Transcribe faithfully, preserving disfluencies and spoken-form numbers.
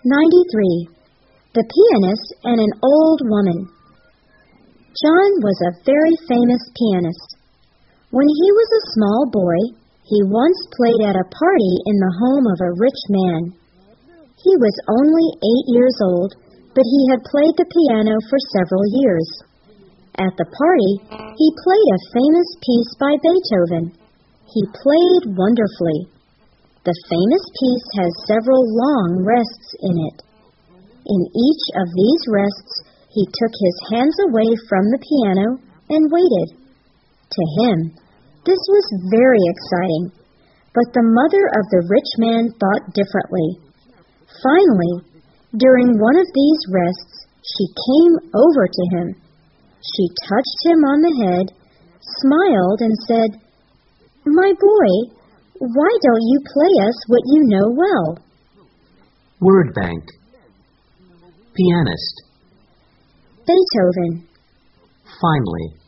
ninety-three. The Pianist and an Old Woman. John was a very famous pianist. When he was a small boy, he once played at a party in the home of a rich man. He was only eight years old, but he had played the piano for several years. At the party, he played a famous piece by Beethoven. He played wonderfully. The famous piece has several long rests in it. In each of these rests, he took his hands away from the piano and waited. To him, this was very exciting, but the mother of the rich man thought differently. Finally, during one of these rests, she came over to him. She touched him on the head, smiled, and said, "My boy, why don't you play us what you know well?" Word bank. Pianist. Beethoven. Finally.